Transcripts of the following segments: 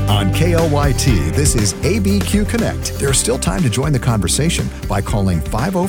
On KLYT, this is ABQ Connect. There's still time to join the conversation by calling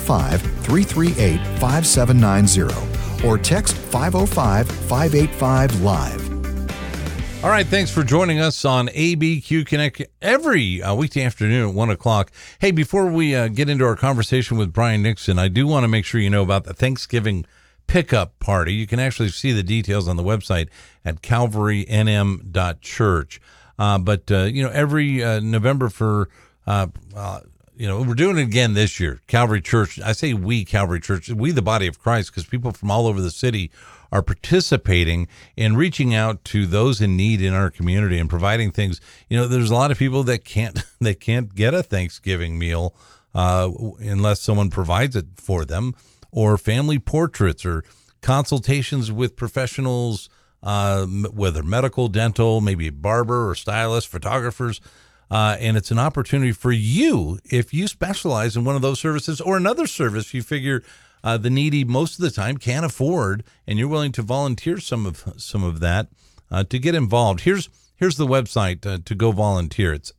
505-338-5790 or text 505-585-LIVE. All right, thanks for joining us on ABQ Connect every weekday afternoon at 1 o'clock. Hey, before we get into our conversation with Brian Nixon, I do want to make sure you know about the Thanksgiving pickup party. You can actually see the details on the website at calvarynm.church. But every November for, we're doing it again this year. Calvary Church, I say we, Calvary Church, we the body of Christ, because people from all over the city are participating in reaching out to those in need in our community and providing things. You know, there's a lot of people that can't get a Thanksgiving meal unless someone provides it for them, or family portraits or consultations with professionals, whether medical, dental, maybe a barber or stylist, photographers. And it's an opportunity for you, if you specialize in one of those services or another service you figure the needy most of the time can't afford, and you're willing to volunteer some of that to get involved. Here's the website to go volunteer. It's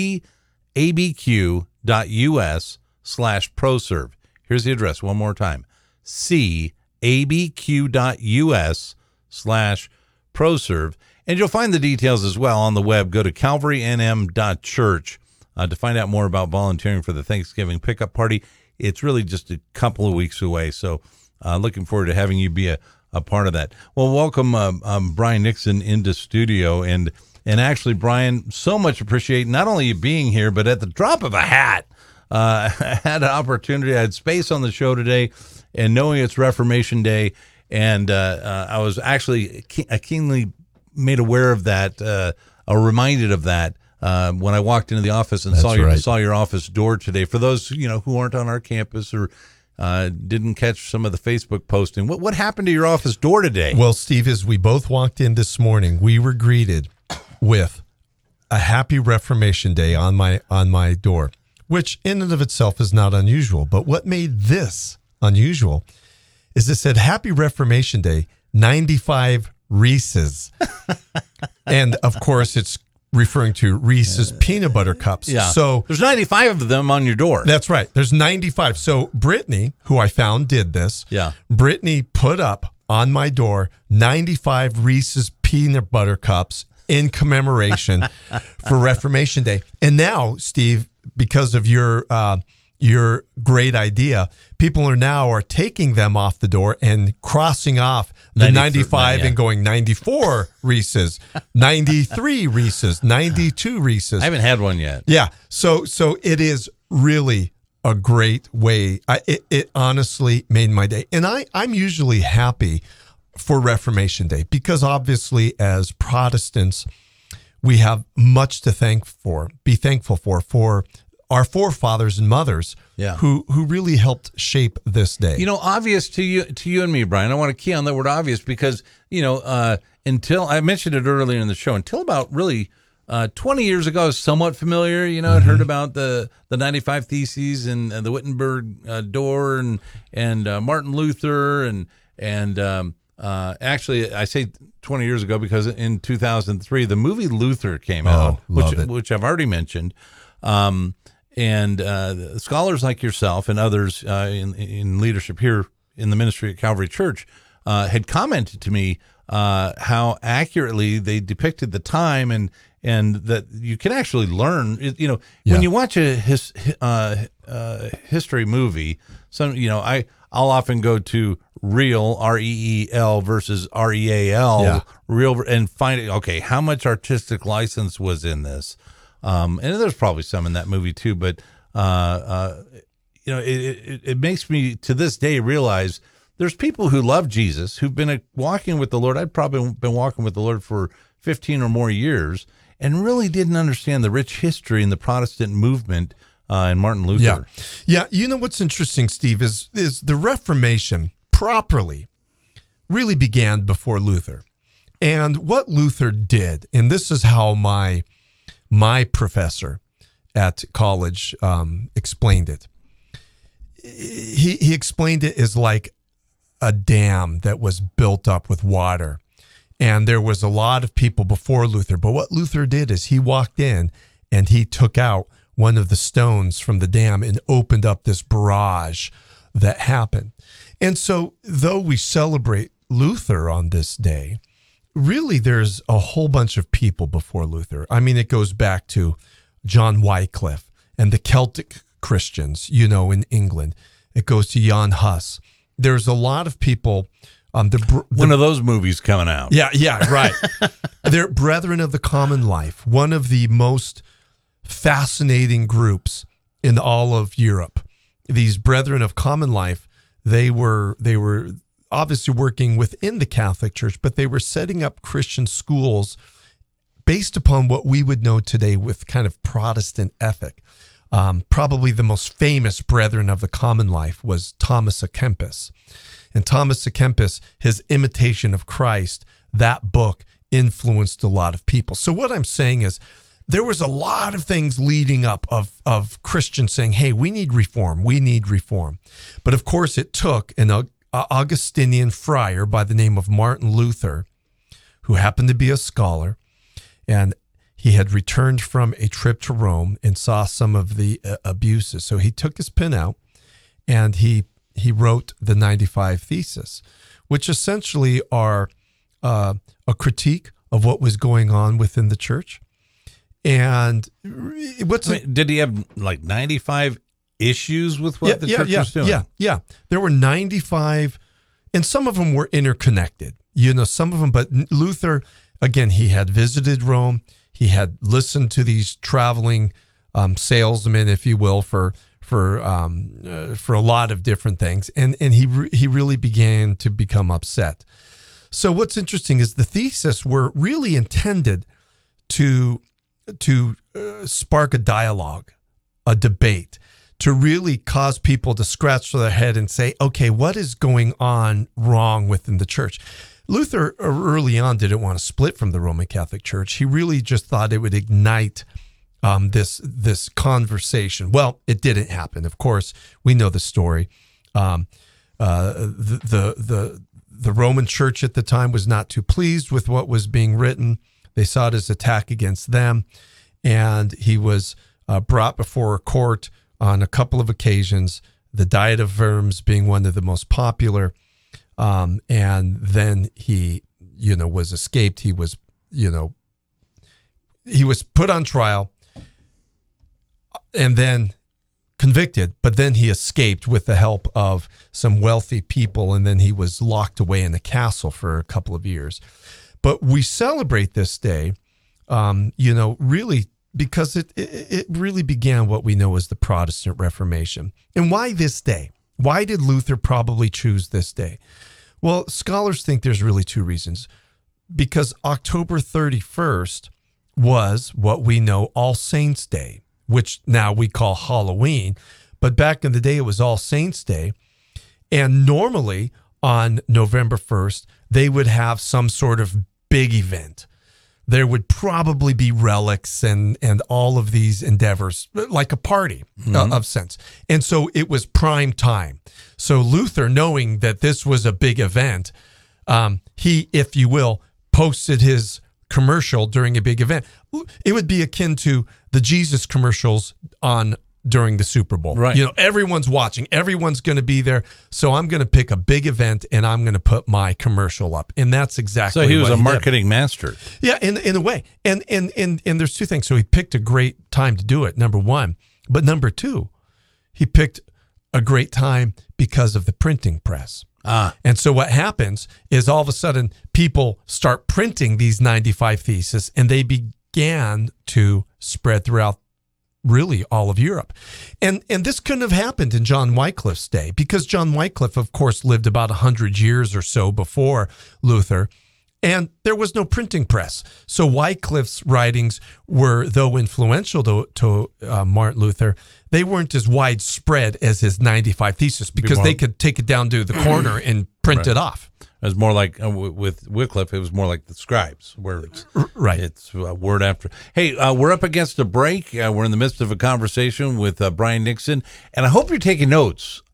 cabq.us/proserve. Here's the address one more time: cabq.us/proserve. And you'll find the details as well on the web. Go to calvarynm.church to find out more about volunteering for the Thanksgiving pickup party. It's really just a couple of weeks away, so looking forward to having you be a part of that. Well, welcome Brian Nixon into studio, and actually, Brian, so much appreciate not only you being here, but at the drop of a hat, I had an opportunity. I had space on the show today, and knowing it's Reformation Day, and I was actually keenly made aware of that, or reminded of that, when I walked into the office and saw your office door today. For those who aren't on our campus or didn't catch some of the Facebook posting, what happened to your office door today? Well, Steve, as we both walked in this morning, we were greeted with a happy Reformation Day on my door, which in and of itself is not unusual. But what made this unusual is it said Happy Reformation Day, 95 Reese's. And of course, it's referring to Reese's peanut butter cups. Yeah. So there's 95 of them on your door. That's right. There's 95. So Brittany, who I found did this. Yeah. Brittany put up on my door 95 Reese's peanut butter cups in commemoration for Reformation Day. And now, Steve, because of your great idea, people are taking them off the door and crossing off the 95 and going 94 Reese's, 93 Reese's, 92 Reese's. I haven't had one yet. Yeah. So it is really a great way. It honestly made my day. And I'm usually happy for Reformation Day because obviously as Protestants, we have much to be thankful for our forefathers and mothers, who really helped shape this day. Obvious to you and me, Brian. I want to key on that word obvious because, until I mentioned it earlier in the show, until about really 20 years ago, I was somewhat familiar. I'd heard about the 95 Theses and the Wittenberg door and Martin Luther and actually I say 20 years ago because in 2003 the movie Luther came out, which I've already mentioned. And scholars like yourself and others in leadership here in the ministry at Calvary Church had commented to me how accurately they depicted the time and that you can actually learn. When you watch a history movie, I'll often go to real, REEL versus REAL, real, and find how much artistic license was in this. And there's probably some in that movie too, but it makes me to this day realize there's people who love Jesus, who've been walking with the Lord. I've probably been walking with the Lord for 15 or more years, and really didn't understand the rich history in the Protestant movement and Martin Luther. Yeah. What's interesting, Steve, is the Reformation properly really began before Luther, and what Luther did, and this is how my professor at college explained it. He explained it as like a dam that was built up with water, And there was a lot of people before Luther. But what Luther did is he walked in and he took out one of the stones from the dam and opened up this barrage that happened. And so though we celebrate Luther on this day, really there's a whole bunch of people before Luther. I mean, it goes back to John Wycliffe and the Celtic Christians, in England. It goes to Jan Hus. There's a lot of people. One of those movies coming out. Yeah, right. They're Brethren of the Common Life, one of the most fascinating groups in all of Europe. These Brethren of Common Life, they were obviously working within the Catholic Church, but they were setting up Christian schools based upon what we would know today with kind of Protestant ethic. Probably the most famous Brethren of the Common Life was Thomas à Kempis. And Thomas à Kempis, his Imitation of Christ, that book influenced a lot of people. So what I'm saying is there was a lot of things leading up of Christians saying, hey, we need reform. But of course it took an Augustinian friar by the name of Martin Luther, who happened to be a scholar, and he had returned from a trip to Rome and saw some of the abuses. So he took his pen out and he wrote the 95 Theses, which essentially are a critique of what was going on within the church. And did he have like 95 issues with what the church was doing? Yeah. There were 95, and some of them were interconnected. Some of them, but Luther, again, he had visited Rome. He had listened to these traveling salesmen, if you will, for a lot of different things, and he really began to become upset. So what's interesting is the theses were really intended to spark a dialogue, a debate, to really cause people to scratch their head and say, okay, what is going on wrong within the church? Luther early on didn't want to split from the Roman Catholic Church. He really just thought it would ignite this conversation. Well, it didn't happen. Of course, we know the story. The Roman Church at the time was not too pleased with what was being written. They saw it as an attack against them, and he was brought before a court on a couple of occasions, the Diet of Worms being one of the most popular. And then he, was escaped. He was put on trial and then convicted, but then he escaped with the help of some wealthy people. And then he was locked away in a castle for a couple of years. But we celebrate this day, really because it really began what we know as the Protestant Reformation. And why this day? Why did Luther probably choose this day? Well, scholars think there's really two reasons. Because October 31st was what we know All Saints' Day, which now we call Halloween. But back in the day, it was All Saints' Day. And normally on November 1st, they would have some sort of big event. There would probably be relics and all of these endeavors, like a party of sense. And so it was prime time. So Luther, knowing that this was a big event, he, if you will, posted his commercial during a big event. It would be akin to the Jesus commercials during the Super Bowl. Right. Everyone's watching. Everyone's going to be there. So I'm going to pick a big event and I'm going to put my commercial up. And that's exactly what he was a marketing master. Yeah, in a way. And there's two things. So he picked a great time to do it, number one. But number two, he picked a great time because of the printing press. And so what happens is all of a sudden people start printing these 95 Theses, and they began to spread throughout really all of Europe. And this couldn't have happened in John Wycliffe's day, because John Wycliffe, of course, lived about 100 years or so before Luther, and there was no printing press. So Wycliffe's writings were, though influential to Martin Luther, they weren't as widespread as his 95 Theses, because they could take it down to the corner and print it off. It was more like, with Wycliffe, it was more like the scribes, where it's word after. Hey, we're up against a break. We're in the midst of a conversation with Brian Nixon, and I hope you're taking notes.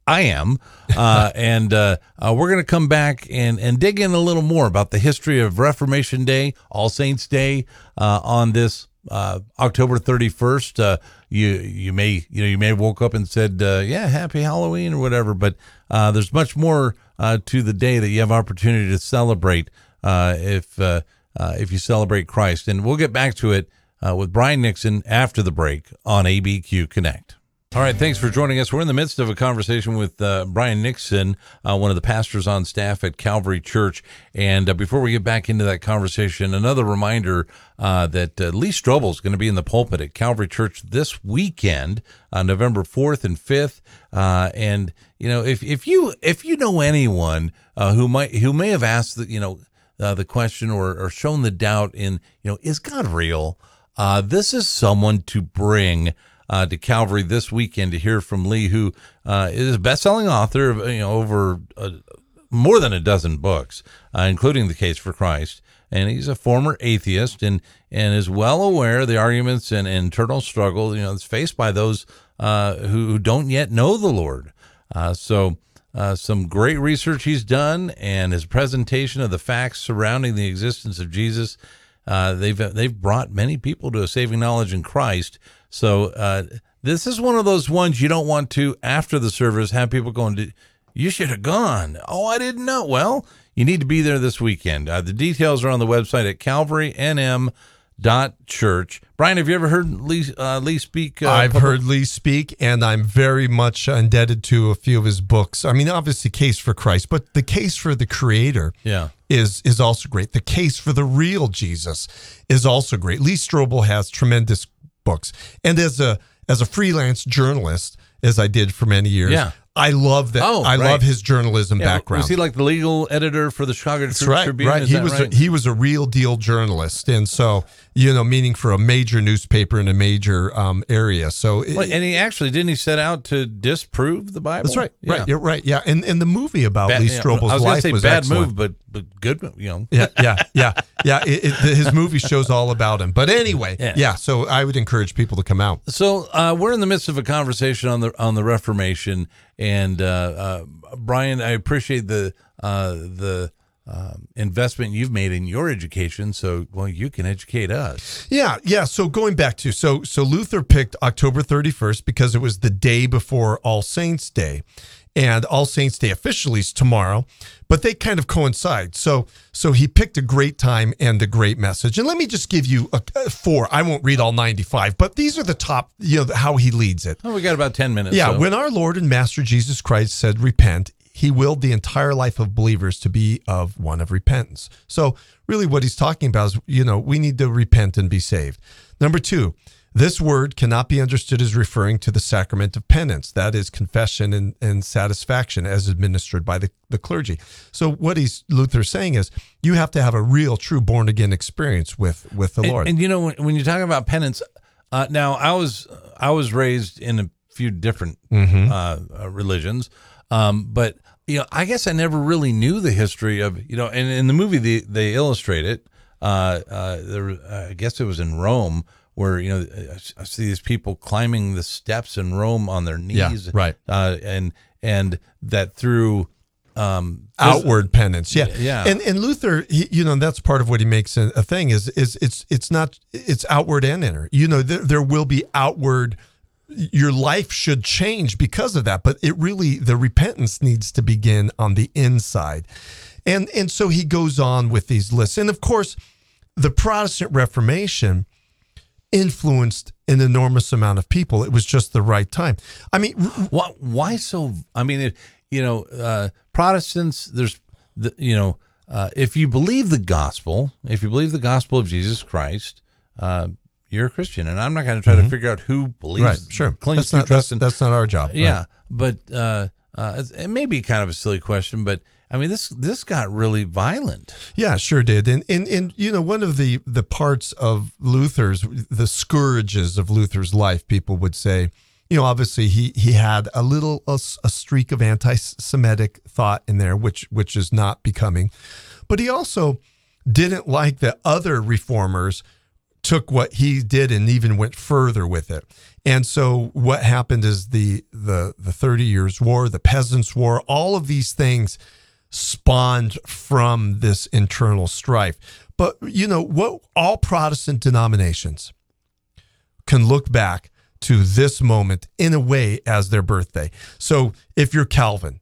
I am. And we're going to come back and dig in a little more about the history of Reformation Day, All Saints Day, on this October 31st. You may have woke up and said, yeah, happy Halloween or whatever, but there's much more to the day that you have opportunity to celebrate if you celebrate Christ. And we'll get back to it with Brian Nixon after the break on ABQ Connect. All right, thanks for joining us. We're in the midst of a conversation with Brian Nixon, one of the pastors on staff at Calvary Church. And before we get back into that conversation, another reminder that Lee Strobel is going to be in the pulpit at Calvary Church this weekend, November 4th and 5th. And if you know anyone who may have asked the question or shown the doubt in is God real? This is someone to bring to Calvary this weekend to hear from Lee, who is a best-selling author of over more than a dozen books, including The Case for Christ. And he's a former atheist and is well aware of the arguments and internal struggle that's faced by those who don't yet know the Lord. So some great research he's done, and his presentation of the facts surrounding the existence of Jesus. They've brought many people to a saving knowledge in Christ. So this is one of those ones you don't want to, after the service, have people going, you should have gone. Oh, I didn't know. Well, you need to be there this weekend. The details are on the website at calvarynm.church. Brian, have you ever heard Lee speak? I've heard Lee speak, and I'm very much indebted to a few of his books. I mean, obviously, Case for Christ, but The Case for the Creator is also great. The Case for the Real Jesus is also great. Lee Strobel has tremendous books. And as a freelance journalist, as I did for many years, I love that. I love his journalism background. Was he like the legal editor for the Chicago Tribune? Right. He was a real deal journalist, and so meaning for a major newspaper in a major area. So and he actually didn't he set out to disprove the Bible? That's right. Yeah. Right. You're right. Yeah. And the movie about Lee Strobel's life was bad excellent. move, but good. Yeah. His movie shows all about him. But anyway, so I would encourage people to come out. So we're in the midst of a conversation on the Reformation. And Brian, I appreciate the investment you've made in your education, so you can educate us. Yeah. So going back to so Luther picked October 31st because it was the day before All Saints Day, and All Saints Day officially is tomorrow, but they kind of coincide. So he picked a great time and a great message. And let me just give you four. I won't read all 95, but these are the top, how he leads it. Oh, we got about 10 minutes. Yeah, when our Lord and Master Jesus Christ said, repent, he willed the entire life of believers to be of one of repentance. So really what he's talking about is, we need to repent and be saved. Number two, this word cannot be understood as referring to the sacrament of penance. That is confession and satisfaction as administered by the clergy. So what Luther's saying is you have to have a real, true born-again experience with the Lord. And when you're talking about penance, now I was raised in a few different religions, but I guess I never really knew the history of, and in the movie they illustrate it. I guess it was in Rome, where I see these people climbing the steps in Rome on their knees, right? And that through outward penance, yeah. And Luther, that's part of what he makes a thing is it's outward and inner. There will be outward. Your life should change because of that, but the repentance needs to begin on the inside, and so he goes on with these lists, and of course, the Protestant Reformation influenced an enormous amount of people. It was just the right time. I mean, why so? I mean, Protestants. There's, if you believe the gospel, of Jesus Christ, you're a Christian. And I'm not going to try to figure out who believes. Right. Sure. Clings to trust. That's not our job. Yeah, right. But it may be kind of a silly question, but I mean, this got really violent. Yeah, sure did. And one of the parts of the scourges of Luther's life, people would say, obviously he had a streak of anti-Semitic thought in there, which is not becoming. But he also didn't like that other reformers took what he did and even went further with it. And so what happened is the 30 Years' War, the Peasants' War, all of these things spawned from this internal strife. But, what all Protestant denominations can look back to this moment in a way as their birthday. So if you're Calvin,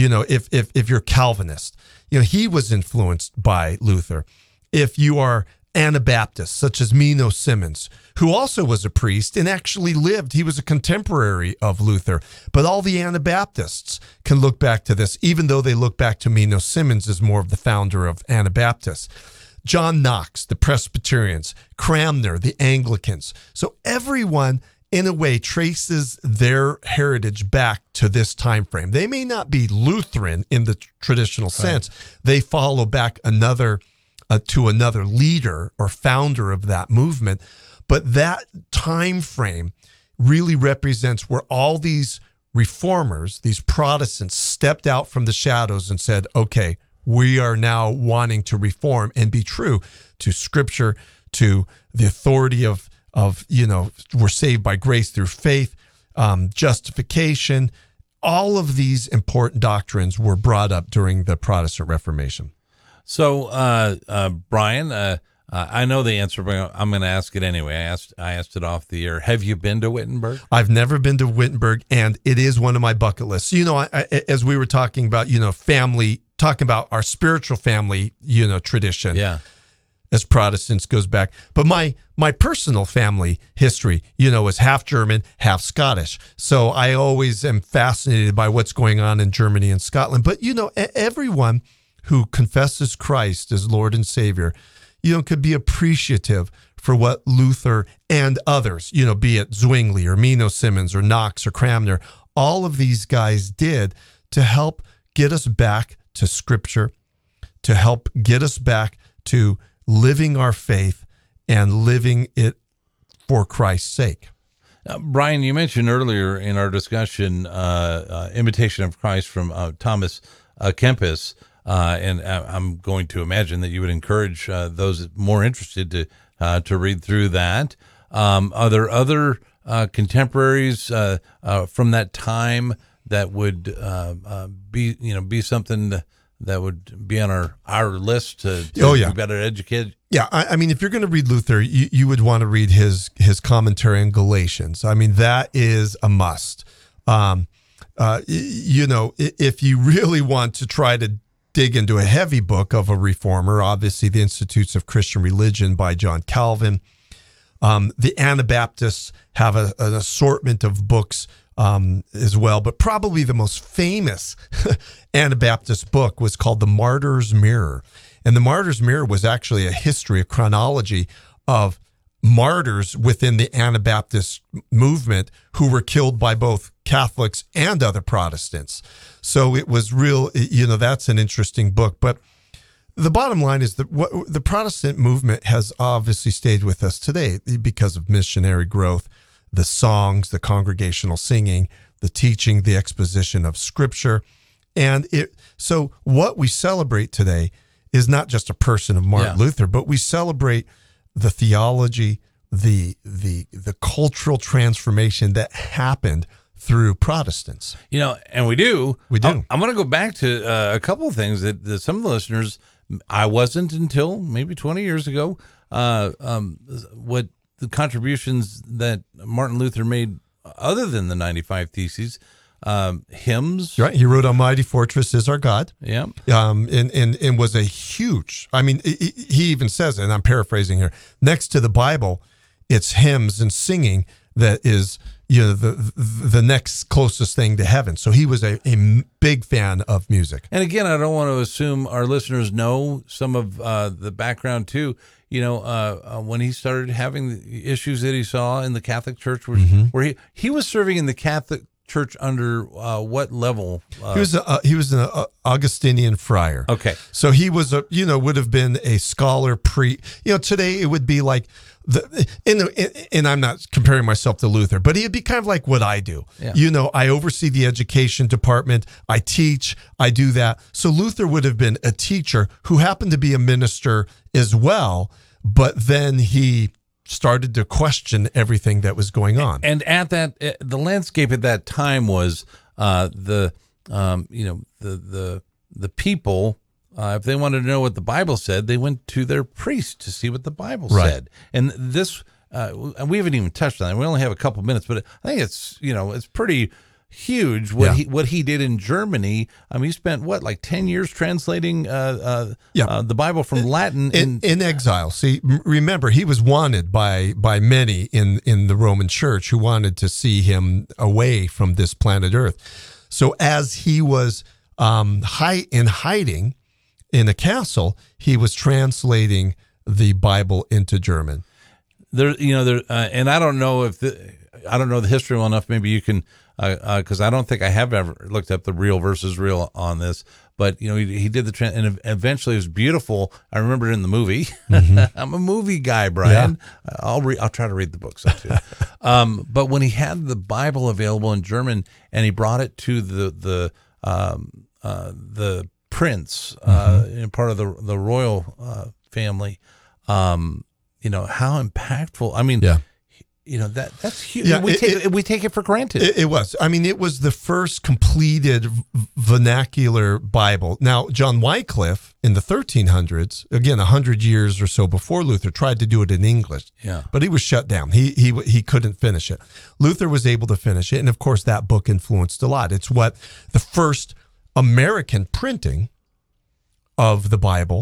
if you're Calvinist, he was influenced by Luther. If you are Anabaptists, such as Menno Simons, who also was a priest and actually lived, he was a contemporary of Luther. But all the Anabaptists can look back to this, even though they look back to Menno Simons as more of the founder of Anabaptists. John Knox, the Presbyterians, Cranmer, the Anglicans. So everyone, in a way, traces their heritage back to this time frame. They may not be Lutheran in the traditional sense. They follow back to another leader or founder of that movement. But that time frame really represents where all these reformers, these Protestants, stepped out from the shadows and said, okay, we are now wanting to reform and be true to Scripture, to the authority of we're saved by grace through faith, justification. All of these important doctrines were brought up during the Protestant Reformation. So, Brian, I know the answer, but I'm going to ask it anyway. I asked it off the air. Have you been to Wittenberg? I've never been to Wittenberg, and it is one of my bucket lists. As we were talking about, family, talking about our spiritual family, tradition. Yeah. As Protestants goes back. But my personal family history, is half German, half Scottish. So I always am fascinated by what's going on in Germany and Scotland. But, everyone who confesses Christ as Lord and Savior, could be appreciative for what Luther and others, be it Zwingli or Menno Simons or Knox or Cranmer, all of these guys did to help get us back to Scripture, to help get us back to living our faith and living it for Christ's sake. Brian, you mentioned earlier in our discussion, Imitation of Christ from Thomas Kempis, and I'm going to imagine that you would encourage those more interested to read through that. Are there other contemporaries from that time that would be something that would be on our list to be better educated? Yeah, I mean, if you're going to read Luther, you would want to read his commentary on Galatians. I mean, that is a must. If you really want to try to dig into a heavy book of a reformer, obviously the Institutes of Christian Religion by John Calvin. The Anabaptists have an assortment of books as well, but probably the most famous Anabaptist book was called The Martyr's Mirror. And The Martyr's Mirror was actually a history, a chronology of martyrs within the Anabaptist movement who were killed by both Catholics and other Protestants. So it was real, that's an interesting book. But the bottom line is that the Protestant movement has obviously stayed with us today because of missionary growth, the songs, the congregational singing, the teaching, the exposition of Scripture. And so what we celebrate today is not just a person of Martin Luther, but we celebrate the theology, the cultural transformation that happened through Protestants. And we do. I'm going to go back to a couple of things that some of the listeners, I wasn't until maybe 20 years ago, what the contributions that Martin Luther made other than the 95 Theses, hymns. Right. He wrote "Almighty Fortress is Our God." Yeah. And was a huge, he even says, and I'm paraphrasing here, next to the Bible, it's hymns and singing that is, the next closest thing to heaven. So he was a big fan of music. And again, I don't want to assume our listeners know some of the background too. When he started having the issues that he saw in the Catholic Church, where he was serving in the Catholic Church under what level? He was an Augustinian friar. Okay, so he was would have been a scholar today it would be like and I'm not comparing myself to Luther, but he'd be kind of like what I do. Yeah. I oversee the education department. I teach. I do that. So Luther would have been a teacher who happened to be a minister as well, but then he started to question everything that was going on. And at that, the landscape at that time was the people. If they wanted to know what the Bible said, they went to their priest to see what the Bible said. And this, and we haven't even touched on it. We only have a couple minutes, but I think it's pretty huge what he did in Germany. I mean, he spent like 10 years translating the Bible from Latin in exile. See, remember, he was wanted by many in the Roman Church who wanted to see him away from this planet Earth. So as he was in hiding in a castle, he was translating the Bible into German. And I don't know I don't know the history well enough. Maybe you can, because I don't think I have ever looked up the real versus real on this. But he did and eventually it was beautiful. I remember it in the movie. Mm-hmm. I'm a movie guy, Brian. Yeah. I'll try to read the books too. But when he had the Bible available in German and he brought it to the prince, part of the royal family, how impactful. I mean, that's huge. Yeah, we take it for granted. It was. I mean, it was the first completed vernacular Bible. Now, John Wycliffe in the 1300s, again, 100 years or so before Luther, tried to do it in English. Yeah. But he was shut down. He couldn't finish it. Luther was able to finish it, and of course, that book influenced a lot. It's what the first American printing of the Bible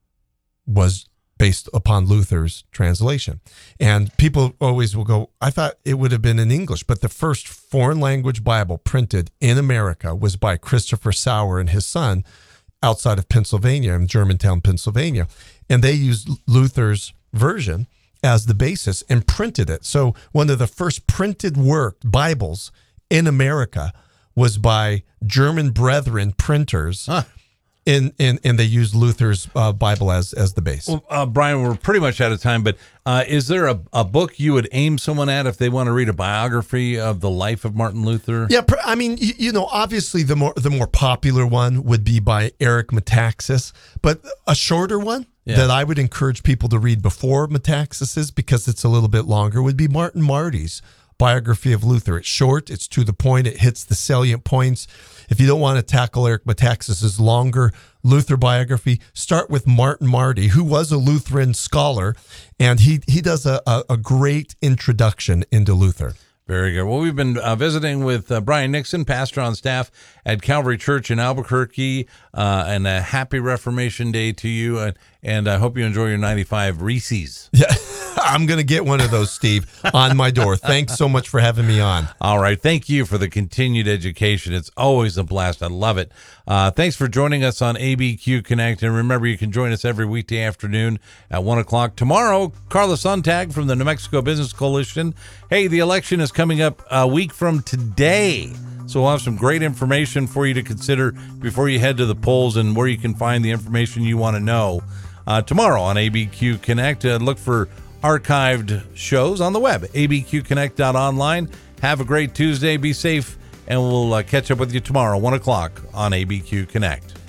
was based upon Luther's translation. And people always will go, I thought it would have been in English, but the first foreign language Bible printed in America was by Christopher Sauer and his son outside of Pennsylvania, in Germantown, Pennsylvania. And they used Luther's version as the basis and printed it. So one of the first printed Bibles in America was by German brethren printers. Huh. And they used Luther's Bible as the base. Well, Brian, we're pretty much out of time, but is there a book you would aim someone at if they want to read a biography of the life of Martin Luther? Yeah, I mean, obviously the more popular one would be by Eric Metaxas, but a shorter one that I would encourage people to read before Metaxas's, because it's a little bit longer, would be Martin Marty's biography of Luther. It's short, it's to the point, it hits the salient points. If you don't want to tackle Eric Metaxas's longer Luther biography, start with Martin Marty, who was a Lutheran scholar, and he does a great introduction into Luther. Very good. Well, we've been visiting with Brian Nixon, pastor on staff at Calvary Church in Albuquerque, and a happy Reformation Day to you, and I hope you enjoy your 95 Reese's. Yeah, I'm going to get one of those, Steve, on my door. Thanks so much for having me on. All right. Thank you for the continued education. It's always a blast. I love it. Thanks for joining us on ABQ Connect. And remember, you can join us every weekday afternoon at 1 o'clock. Tomorrow, Carla Sontag from the New Mexico Business Coalition. Hey, the election is coming up a week from today. So we'll have some great information for you to consider before you head to the polls and where you can find the information you want to know. Tomorrow on ABQ Connect, look for archived shows on the web, abqconnect.online. Have a great Tuesday. Be safe, and we'll catch up with you tomorrow, 1 o'clock on ABQ Connect.